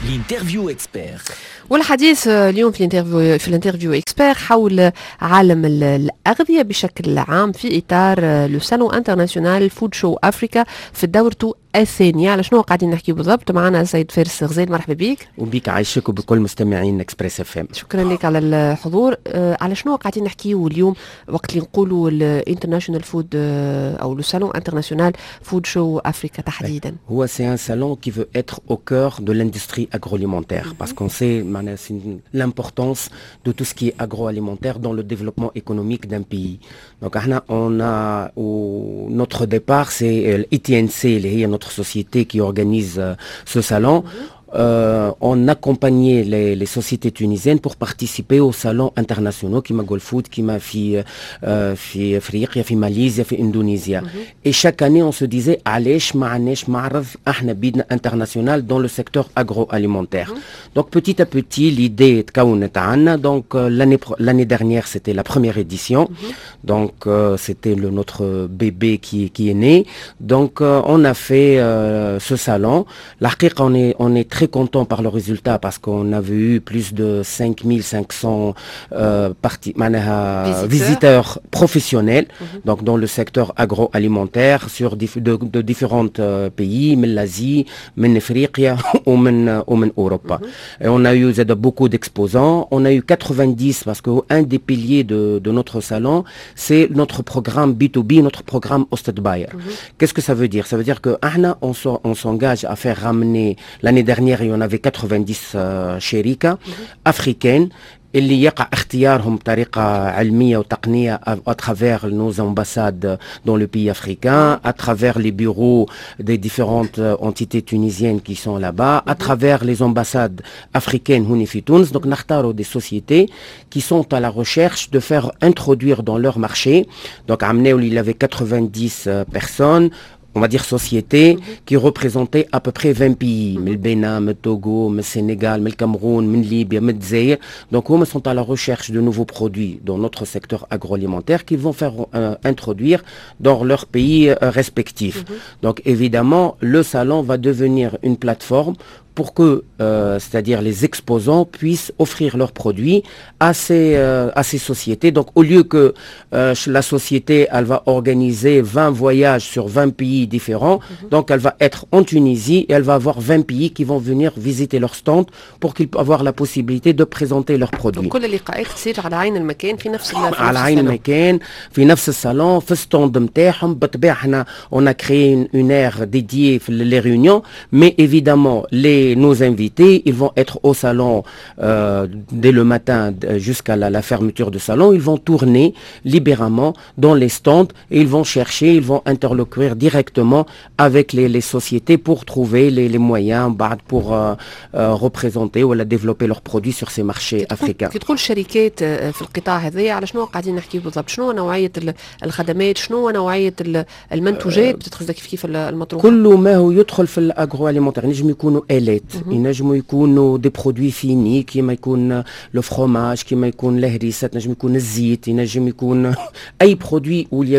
الانترفيو اكسبير. والحديث اليوم في الانترفيو اكسبير حول عالم الأغذية بشكل عام في إطار لو سالون انترناسيونال فود شو أفريكا في دورته الثانية. على شنو قاعدين نحكي بالضبط؟ معنا سيد فارس غزال، مرحبا بك. وبيك عايشك وبكل مستمعين اكسبريس اف ام. شكرا لك على الحضور. على شنو قاعدين نحكيو اليوم وقت اللي نقولوا الانترناشونال فود او لو سالون انترناسيونال فود شو افريكا تحديدا؟ هو سي ان salon qui veut être au cœur de l'industrie agroalimentaire parce qu'on sait l'importance de tout ce qui est agroalimentaire dans le développement économique d'un pays. Donc on a notre départ c'est l'ITNC, notre société qui organise ce salon. On accompagnait les sociétés tunisiennes pour participer aux salons internationaux qui m'a Golfood, qui m'a fait Afrique, في Malaisie, في Indonésie. Et chaque année on se disait علاش ما عناش معرض احنا بيدنا international dans le secteur agroalimentaire. Donc petit à petit l'idée تكونت عنا. Donc l'année dernière c'était la première édition. Donc c'était notre bébé qui est né. Donc on a fait ce salon. الحقيقة on est très content par le résultat parce qu'on avait eu plus de 5500 visiteurs professionnels donc dans le secteur agroalimentaire sur de différents pays, من l'Asie, من Afrique ومن Europe. Et on a eu beaucoup d'exposants, on a eu 90 parce qu'un des piliers de notre salon c'est notre programme B2B, notre programme Hosted Buyer. Qu'est-ce que ça veut dire? Ça veut dire que on s'engage à faire ramener. L'année dernière il y en avait 90 شركة africaines اللي يقع اختيارهم بطريقة علمية وتقنية à travers nos ambassades dans le pays africain, à travers les bureaux des différentes entités tunisiennes qui sont là-bas, à travers les ambassades africaines هنا في تونس. Donc نختاروا des sociétés qui sont à la recherche de faire introduire dans leur marché. Donc عملوا il y avait 90 personnes, on va dire sociétés qui représentaient à peu près 20 pays, le Bénin, le Togo, le Sénégal, le Cameroun, le Libye, le Zaïre. Donc, ils sont à la recherche de nouveaux produits dans notre secteur agroalimentaire qu'ils vont faire introduire dans leurs pays respectifs. Donc, évidemment, le salon va devenir une plateforme pour que, c'est-à-dire les exposants puissent offrir leurs produits à ces sociétés. Donc, au lieu que la société, elle va organiser 20 voyages sur 20 pays différents, donc elle va être en Tunisie et elle va avoir 20 pays qui vont venir visiter leur stand pour qu'ils puissent avoir la possibilité de présenter leurs produits. كل اللقاءات تصير على عين المكان في نفس على عين المكان في نفس الصالون في ستاند نتاعهم. بالطبيعة احنا on a créé une aire dédiée pour les réunions, mais évidemment nos invités, ils vont être au salon dès le matin jusqu'à la fermeture du salon. Ils vont tourner libérément dans les stands et ils vont chercher, ils vont interloquer directement avec les sociétés pour trouver les moyens pour représenter ou développer leurs produits sur ces marchés africains. كي تقول شركات في القطاع هذا على شنو قاعدين نحكي بالضبط؟ شنو نوعية الخدمات؟ شنو نوعية المنتوجات بتدخل كيف المطروحة؟ كل ما هو يدخل في الاغرواليمونتير. ينجم يكونوا آلات، ينجموا يكونوا دي برودوي فيني كيما يكون لو فروماج، كيما يكون الهريسة، ينجم يكون الزيت، ينجم يكون اي برودوي وليا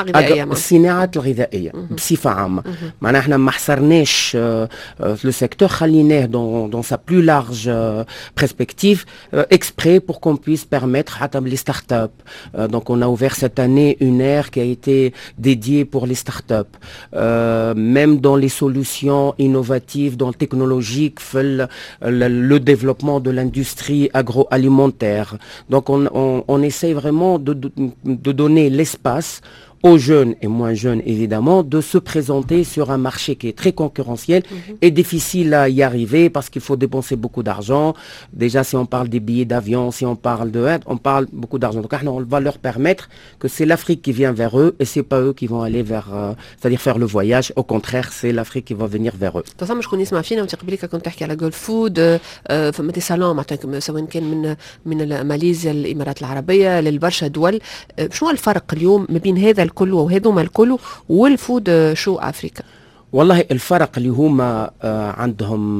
الصناعة الغذائية بصفة عامة. معناها احنا ما حصرناش لو سيكتور، خليناه dans sa plus large perspective exprès pour qu'on puisse permettre حتى les startups. Donc on a ouvert cette année une aire qui a été dédiée pour les startups, même dans les solutions innovatives, dans le technologique, le développement de l'industrie agroalimentaire. Donc on essaie vraiment de donner l'espace aux jeunes et moins jeunes évidemment de se présenter sur un marché qui est très concurrentiel et difficile à y arriver parce qu'il faut dépenser beaucoup d'argent. Déjà si on parle des billets d'avion, si on parle de aide, on parle beaucoup d'argent. Donc on va leur permettre que c'est l'Afrique qui vient vers eux et c'est pas eux qui vont aller vers c'est-à-dire faire le voyage. Au contraire, c'est l'Afrique qui va venir vers eux. تصمم شكون يسمع فينا وانت قبلك كنت تحكي على جول فود فما دي سالون معناتها سواء كان من ماليزيا الامارات العربيه للبرشا دول. شنو الفرق اليوم ما بين هذا الكل وهذوما الكل والفود شو افريكا؟ والله الفرق اللي هما عندهم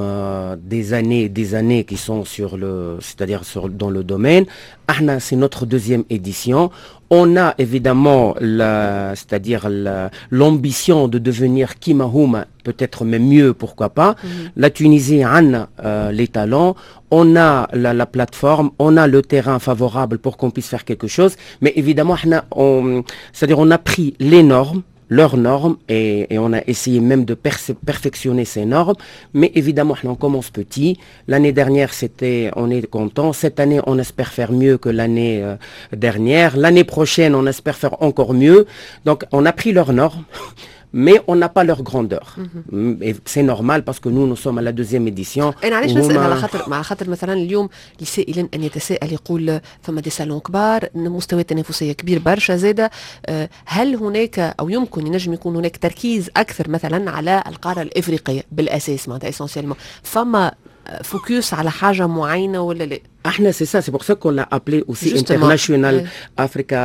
des années qui sont c'est-à-dire dans le domaine. احنا c'est notre deuxième édition. On a évidemment c'est-à-dire l'ambition de devenir Kima Houma, peut-être même mieux, pourquoi pas. La Tunisie a les talents, on a la plateforme, on a le terrain favorable pour qu'on puisse faire quelque chose. Mais évidemment, c'est-à-dire on a pris les normes, leurs normes, et on a essayé même de perfectionner ces normes. Mais évidemment, on commence petit. L'année dernière, on est content. Cette année, on espère faire mieux que l'année dernière. L'année prochaine, on espère faire encore mieux. Donc, on a pris leurs normes. Mais on n'a pas leur grandeur. Et c'est normal parce que nous sommes à la deuxième édition. أنا علاش نسأل على خاطر مثلا اليوم السائلين أن يتساءل يقول ثم دي سالون كبار مستوى تنافسية كبير برشا زادة هل هناك أو ينجم يكون هناك تركيز أكثر مثلا على القارة الإفريقية بالأساس معناتها essentiellement فما فوكس على حاجة معينة ولا لا؟ C'est pour ça qu'on l'a appelé aussi International Africa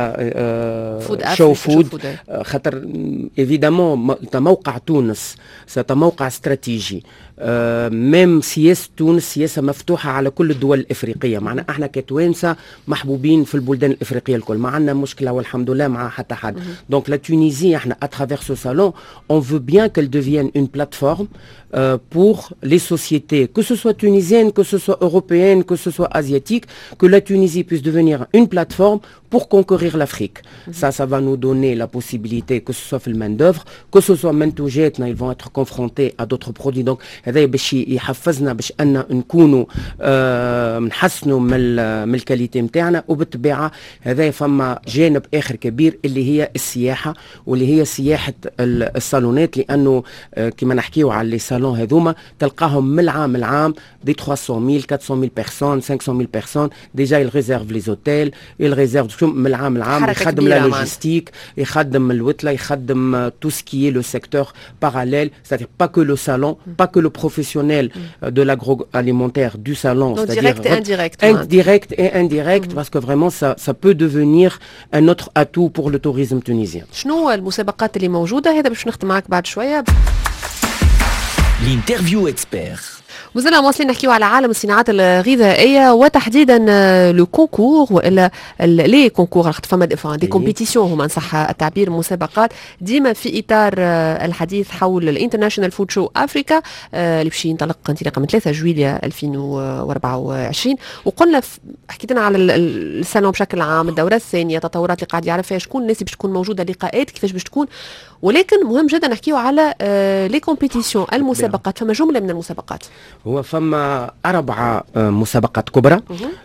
Show Food. خاطر évidemment موقع تونس موقع استراتيجي. ميم سياسة تونس سياسة مفتوحة على كل الدول الإفريقية. معنا احنا كتوانسة محبوبين في البلدان الإفريقية الكل. ما عندنا مشكلة والحمد لله مع حتى حد. Donc la Tunisie احنا à travers ce salon on veut bien qu'elle devienne une plateforme pour les sociétés, que ce soit tunisiennes, que ce soit européennes, que ce soit asiatiques, que la Tunisie puisse devenir une plateforme pour conquérir l'Afrique. Ça va nous donner la possibilité, que ce soit le main-d'œuvre, que ce soit منتوجاتنا, ils vont être confrontés à d'autres produits. Donc, هذا باش يحفزنا باش أن نكونوا نحسنوا من الكاليتي متاعنا وبالطبيعة هذا فما جانب آخر كبير اللي هي السياحة واللي هي سياحة الصالونات لأنه كما نحكيو على لي صالون هذوما تلقاهم من العام دي 300,000 400,000 personnes 500,000 personnes déjà ils réservent les hôtels ils réservent من العام يخدم لا لوجيستيك يخدم الوتله يخدم tout ce qui est le secteur parallèle c'est-à-dire pas que le salon pas que le professionnel de l'agroalimentaire du salon donc c'est-à-dire direct et indirect parce que vraiment ça peut devenir un autre atout pour le tourisme tunisien. شنو المسابقات اللي موجودة هذا باش نختم معك بعد شوية. الانترفيو اكسبير مازلنا مواصلين نحكيو على عالم الصناعات الغذائيه وتحديدا لو كونكور والا لي كونكور فما دي كومبيتيسيون هما صح التعبير مسابقات ديما في اطار الحديث حول الانترناشونال فود شو افريكا اللي باش ينطلق انطلاقا من 3 جويليا 2024 وقلنا حكيت لنا على السنه بشكل عام الدوره الثانيه تطورات اللي قاعد يعرف فيها شكون الناس اللي باش تكون موجوده لقاءات كيفاش باش تكون ولكن مهم جدا نحكيو على لي كومبيتيسيون المسابقات فما جمله من المسابقات هو فما 4 مسابقات كبرى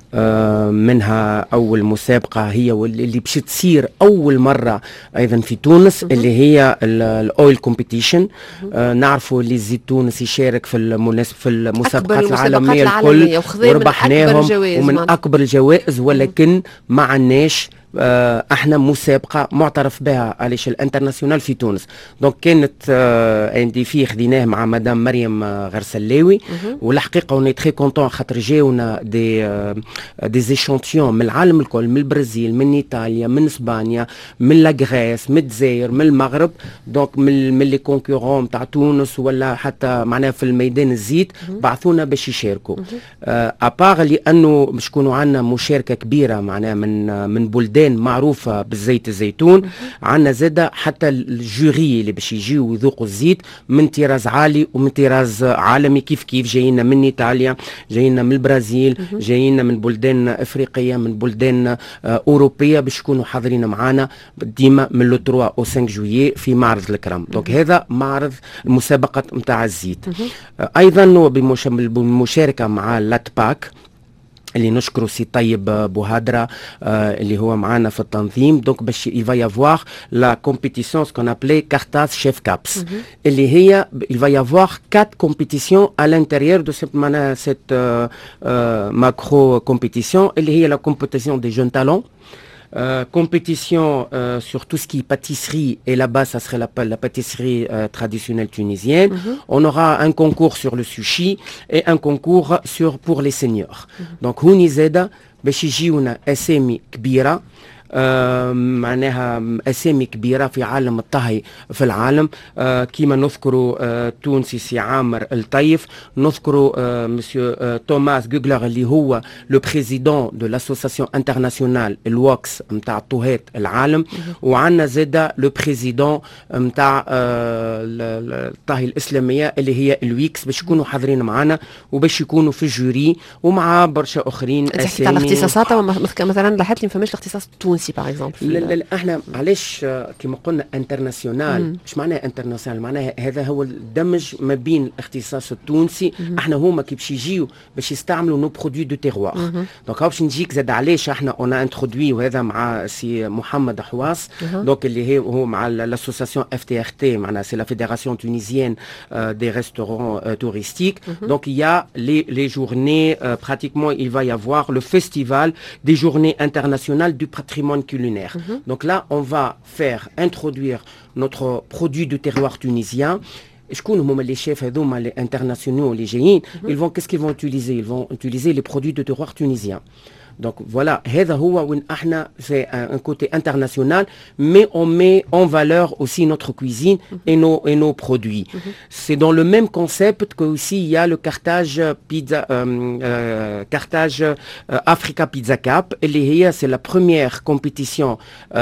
منها أول مسابقة هي اللي باش تصير أول مرة أيضا في تونس اللي هي الأويل كومبيتيشن. نعرفوا اللي زيت تونس يشارك في المسابقات العالمية الكل وربحناهم ومن أكبر الجوائز ولكن ما عناش احنا مسابقه معترف بها على الشيء الانترناسيونال في تونس. دونك كانت عندي فيه خديناه مع مدام مريم غرسلاوي والحقيقه اوني تري كونطون خاطر جاونا دي زيشانتيون من العالم الكل من البرازيل من ايطاليا من اسبانيا من لاغريس من الجزائر من المغرب. دونك من لي كونكورون تاع تونس ولا حتى معناها في الميدان الزيت بعثونا باش يشاركوا ابار لانه باش يكونوا عندنا مشاركه كبيره معناها من بلدان معروفة بالزيت الزيتون. عنا زادة حتى الجوري اللي باش يجيو يذوقوا الزيت من طراز عالي ومن طراز عالمي كيف جايين من ايطاليا جايين من البرازيل جايين من بلدان افريقية من بلدان اوروبية باش يكونوا حاضرين معنا ديما من لو 3 او 5 جويي في معرض الكرم. دونك هذا معرض المسابقة متاع الزيت. ايضا بالمشاركة مع لاتباك اللي نشكره سي طيب بوهادرة اللي هو معانا في التنظيم. دونك باش il va y avoir la compétition ce qu'on appelait Cartas Chef Caps اللي هي il va y avoir 4 compétitions à l'intérieur de cette macro compétition اللي هي la compétition des jeunes talents. Compétition sur tout ce qui est pâtisserie et là-bas ça serait la pâtisserie traditionnelle tunisienne. On aura un concours sur le sushi et un concours pour les seniors. Donc هوني زاده باش يجيونا اسامي كبيره معناها أسامي كبيرة في عالم الطهي في العالم. كيما نذكروا تونسي سي عامر الطيف، نذكروا مسيو توماس جوغلر اللي هو لو بريزيدون دو لاسوسياسيون انترناسيونال الوكس نتاع الطهيات العالم، وعندنا زادا لو بريزيدون نتاع الطهي الإسلامية اللي هي الويكس، باش يكونوا حاضرين معنا وباش يكونوا في الجوري ومع برشا اخرين. تحكي على الاختصاصات مثلا لاحظت لي ما فماش الاختصاص التونسي باغ اكزومبل. لا احنا علاش كما قلنا انترناسيونال، مش معناها انترناسيونال، معناها هذا هو الدمج ما بين الاختصاص التونسي. احنا هما كي باش يجيو باش يستعملوا نو برودوي دو تيروار. دونك باش نجيك زاد علاش احنا اون انترودوي، وهذا مع سي محمد حواس دونك اللي هو مع لاسوسياسيون اف تي ار تي، معناها سي لا فيدراسيون تونيزيenne des restaurants touristiques. Donc il y a les journées, pratiquement il va y avoir le festival des journées internationales du patrimoine culinaire. Donc là on va faire introduire notre produit du terroir tunisien. شكون هما les chefs هذوما les internationaux les جايين، ils vont qu'est-ce qu'ils vont utiliser? Ils vont utiliser les produits de terroir tunisien. Donc voilà, هذا هو وين احنا c'est un côté international, mais on met en valeur aussi notre cuisine et nos produits. C'est dans le même concept que aussi il y a le Carthage Pizza Carthage Africa Pizza Cup اللي هي c'est la première compétition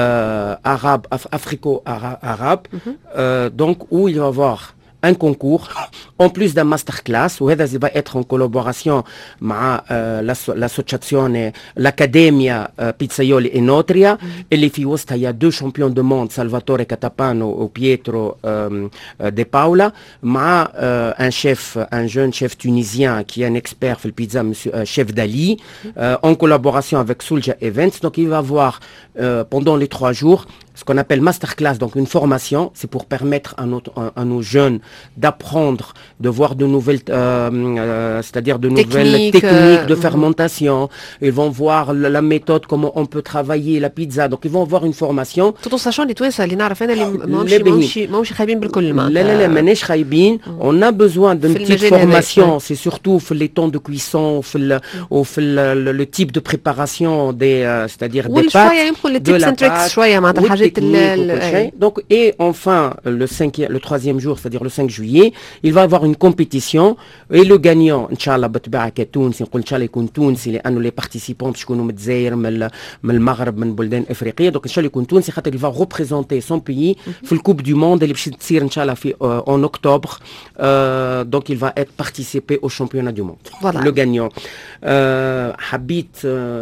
arabe africo-arabe donc où il va y avoir un concours en plus d'un masterclass وهذا va être en collaboration مع l'associazione l'Accademia Pizzaioli e Notria اللي في وسطها il y a deux champions de monde Salvatore Catapano و Pietro De Paula مع un jeune chef tunisien qui est un expert في البيتزا monsieur chef Dali en collaboration avec Soulja Events. Donc il va avoir pendant les 3 jours ce qu'on appelle masterclass, donc une formation, c'est pour permettre à nos jeunes d'apprendre, de voir de nouvelles, c'est-à-dire de nouvelles techniques de fermentation. Ils vont voir la méthode, comment on peut travailler la pizza. Donc ils vont avoir une formation. Tout en sachant les توانسة اللي نعرف أنا اللي ماهمش خايبين بالكل. لا ماناش خايبين. On a besoin d'une petite formation. C'est surtout les temps de cuisson, le type de préparation des, c'est-à-dire des pâtes, de la pâte. Donc, et enfin, le 3e jour, c'est-à-dire le 5 juillet, il va y avoir une compétition et le gagnant, Inch'Allah, يكون تونسي لأنه les participants يكونوا من الجزائر من المغرب من بلدان إفريقية. Donc, Inch'Allah يكون تونسي خاطر il va représenter son pays في الكوب du monde اللي باش تصير Inch'Allah في en octobre. Donc, il va être participé au championnat du monde. Voilà. Le gagnant. حبيت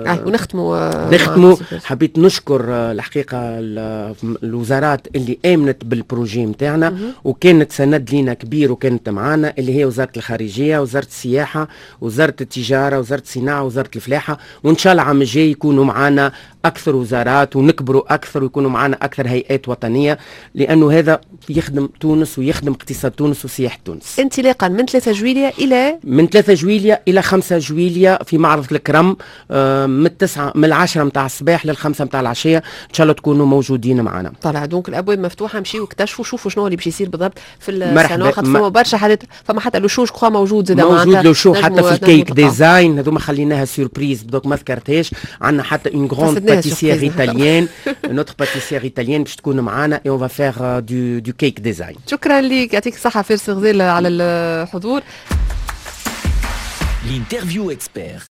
حبيت نشكر الحقيقة الوزارات اللي آمنت بالبروجي متاعنا وكانت سند لينا كبير وكانت معانا، اللي هي وزارة الخارجية، وزارة السياحة، وزارة التجارة، وزارة الصناعة، وزارة الفلاحة. وإن شاء الله عام الجاي يكونوا معانا أكثر وزارات ونكبروا أكثر ويكونوا معانا أكثر هيئات وطنية، لأنه هذا يخدم تونس ويخدم اقتصاد تونس وسياحة تونس. انطلاقا من 3 جويلية إلى 5 جويلية في معرض الكرم من 10 متاع الصباح لل5 متاع العشية. إن شاء الله تكونوا موجودين معنا. طلع دونك الابواب مفتوحه، مشيوا اكتشفوا شوفوا شنو اللي باش يصير بالضبط في الصالون. خاطر فما برشا حاجات، فما حتى لو شو كخوا موجود زاد معناتها موجود لو شو حتى في الكيك ديزاين هذوما خليناها سوربريز دوك ما ذكرتهاش. عندنا حتى اون غروند باتيسيير ايطاليان نوتر باتيسيير ايطاليان باش تكون معنا اي اون فا فيغ دو كيك ديزاين. شكرا لك، يعطيك الصحه فارس غزال على الحضور. الانترفيو اكسبير.